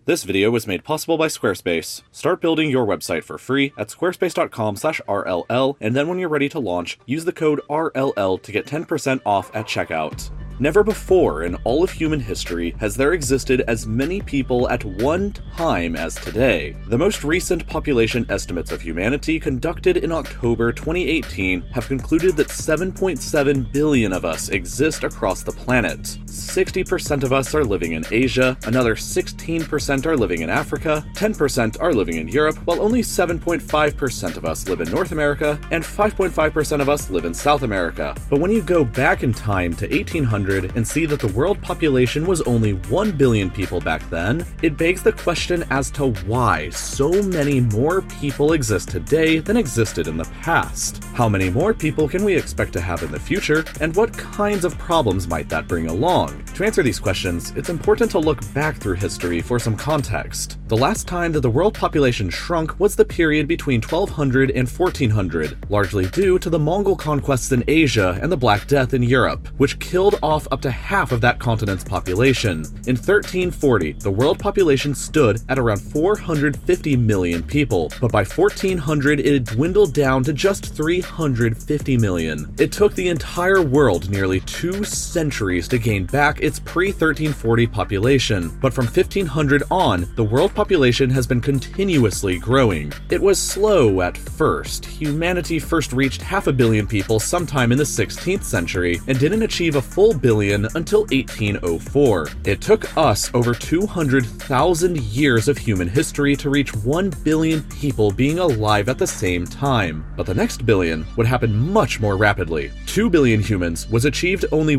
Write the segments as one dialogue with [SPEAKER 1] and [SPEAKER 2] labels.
[SPEAKER 1] This video was made possible by Squarespace. Start building your website for free at squarespace.com/RLL, and then when you're ready to launch, use the code RLL to get 10% off at checkout. Never before in all of human history has there existed as many people at one time as today. The most recent population estimates of humanity conducted in October 2018 have concluded that 7.7 billion of us exist across the planet. 60% of us are living in Asia, another 16% are living in Africa, 10% are living in Europe, while only 7.5% of us live in North America, and 5.5% of us live in South America. But when you go back in time to 1800 and see that the world population was only 1 billion people back then, it begs the question as to why so many more people exist today than existed in the past. How many more people can we expect to have in the future, and what kinds of problems might that bring along? To answer these questions, it's important to look back through history for some context. The last time that the world population shrunk was the period between 1200 and 1400, largely due to the Mongol conquests in Asia and the Black Death in Europe, which killed off up to half of that continent's population. In 1340, the world population stood at around 450 million people, but by 1400 it had dwindled down to just 350 million. It took the entire world nearly 2 centuries to gain back its pre-1340 population, but from 1500 on, the world population has been continuously growing. It was slow at first. Humanity first reached 500 million people sometime in the 16th century and didn't achieve a full billion until 1804. It took us over 200,000 years of human history to reach 1 billion people being alive at the same time. But the next billion would happen much more rapidly. 2 billion humans was achieved only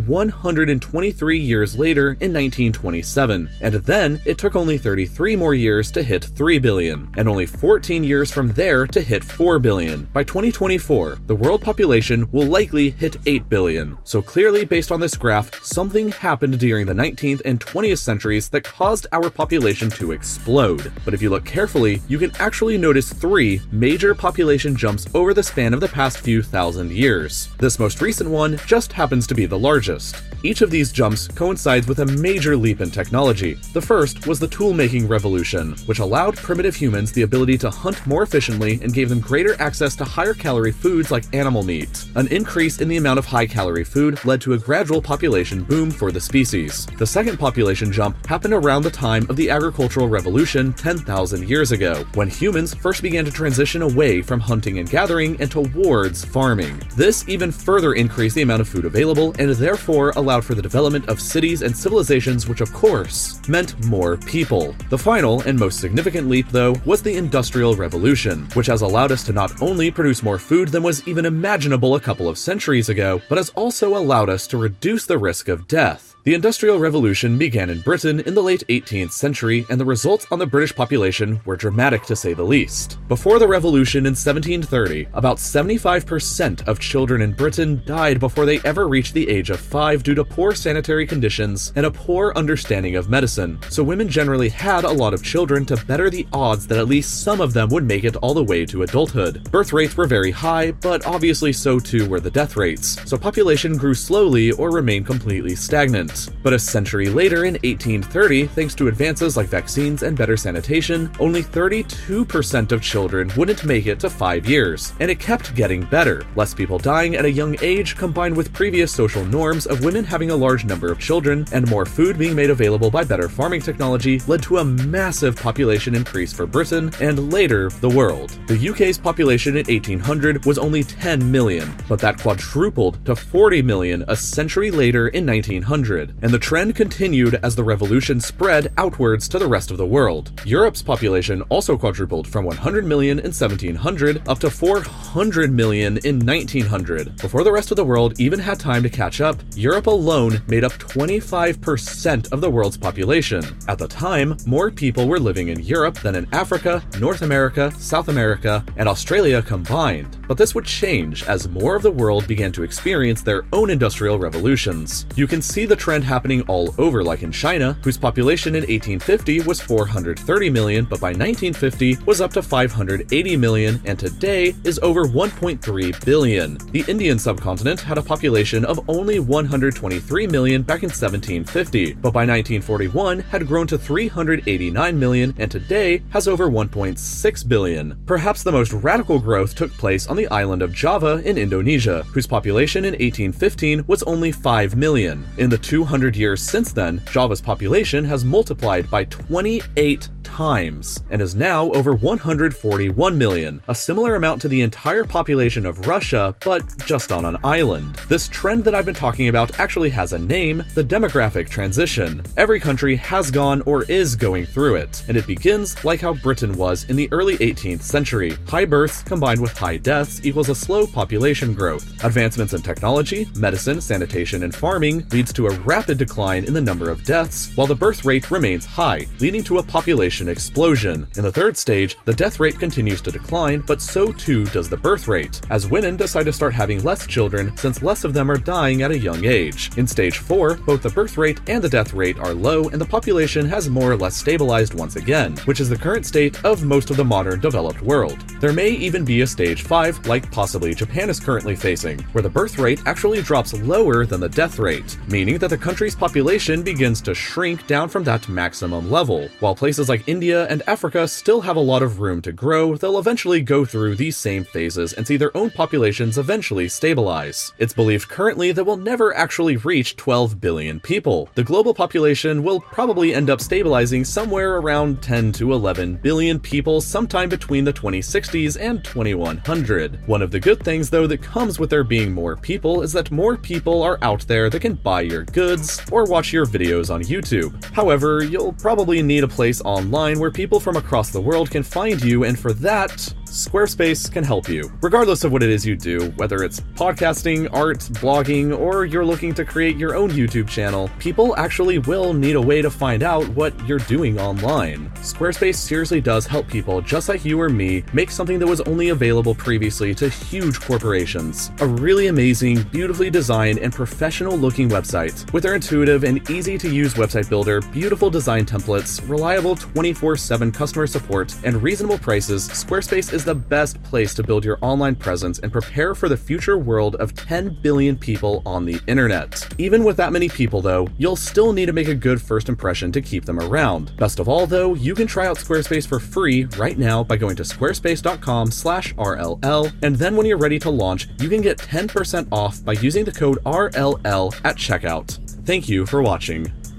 [SPEAKER 1] 123 years later in 1927, and then it took only 33 more years to hit 3 billion, and only 14 years from there to hit 4 billion. By 2024, the world population will likely hit 8 billion. So clearly, based on this graph, something happened during the 19th and 20th centuries that caused our population to explode. But if you look carefully, you can actually notice 3 major population jumps over the span of the past few thousand years. This most recent one just happens to be the largest. Each of these jumps coincides with a major leap in technology. The first was the tool-making revolution, which allowed primitive humans the ability to hunt more efficiently and gave them greater access to higher-calorie foods like animal meat. An increase in the amount of high-calorie food led to a gradual population boom for the species. The second population jump happened around the time of the agricultural revolution 10,000 years ago, when humans first began to transition away from hunting and gathering and towards farming. This even further increased the amount of food available and therefore allowed for the development of cities and civilizations, which of course meant more people. The final and most significant leap, though, was the Industrial Revolution, which has allowed us to not only produce more food than was even imaginable a couple of centuries ago, but has also allowed us to reduce the risk of death. The Industrial Revolution began in Britain in the late 18th century, and the results on the British population were dramatic to say the least. Before the revolution in 1730, about 75% of children in Britain died before they ever reached the age of 5 due to poor sanitary conditions and a poor understanding of medicine, so women generally had a lot of children to better the odds that at least some of them would make it all the way to adulthood. Birth rates were very high, but obviously so too were the death rates, so population grew slowly or remained completely stagnant. But a century later, in 1830, thanks to advances like vaccines and better sanitation, only 32% of children wouldn't make it to 5 years, and it kept getting better. Less people dying at a young age, combined with previous social norms of women having a large number of children and more food being made available by better farming technology, led to a massive population increase for Britain and later the world. The UK's population in 1800 was only 10 million, but that quadrupled to 40 million a century later in 1900. And the trend continued as the revolution spread outwards to the rest of the world. Europe's population also quadrupled from 100 million in 1700 up to 400 million in 1900. Before the rest of the world even had time to catch up, Europe alone made up 25% of the world's population. At the time, more people were living in Europe than in Africa, North America, South America, and Australia combined. But this would change as more of the world began to experience their own industrial revolutions. You can see the trend trend happening all over, like in China, whose population in 1850 was 430 million, but by 1950 was up to 580 million, and today is over 1.3 billion. The Indian subcontinent had a population of only 123 million back in 1750, but by 1941 had grown to 389 million, and today has over 1.6 billion. Perhaps the most radical growth took place on the island of Java in Indonesia, whose population in 1815 was only 5 million. In the 200 years since then, Java's population has multiplied by 28 times and is now over 141 million, a similar amount to the entire population of Russia, but just on an island. This trend that I've been talking about actually has a name: the demographic transition. Every country has gone or is going through it, and it begins like how Britain was in the early 18th century. High births combined with high deaths equals a slow population growth. Advancements in technology, medicine, sanitation, and farming leads to a rapid decline in the number of deaths, while the birth rate remains high, leading to a population explosion. In the third stage, the death rate continues to decline, but so too does the birth rate, as women decide to start having less children since less of them are dying at a young age. In stage 4, both the birth rate and the death rate are low, and the population has more or less stabilized once again, which is the current state of most of the modern developed world. There may even be a stage 5, like possibly Japan is currently facing, where the birth rate actually drops lower than the death rate, meaning that the country's population begins to shrink down from that maximum level. While places like India and Africa still have a lot of room to grow, they'll eventually go through these same phases and see their own populations eventually stabilize. It's believed currently that we'll never actually reach 12 billion people. The global population will probably end up stabilizing somewhere around 10 to 11 billion people sometime between the 2060s and 2100. One of the good things though that comes with there being more people is that more people are out there that can buy your goods or watch your videos on YouTube. However, you'll probably need a place online where people from across the world can find you, and for that, Squarespace can help you. Regardless of what it is you do, whether it's podcasting, art, blogging, or you're looking to create your own YouTube channel, people actually will need a way to find out what you're doing online. Squarespace seriously does help people just like you or me make something that was only available previously to huge corporations. A really amazing, beautifully designed, and professional-looking website. With their intuitive and easy-to-use website builder, beautiful design templates, reliable 24/7 customer support, and reasonable prices, Squarespace is the best place to build your online presence and prepare for the future world of 10 billion people on the internet. Even with that many people though, you'll still need to make a good first impression to keep them around. Best of all though, you can try out Squarespace for free right now by going to squarespace.com/RLL, and then when you're ready to launch, you can get 10% off by using the code RLL at checkout. Thank you for watching.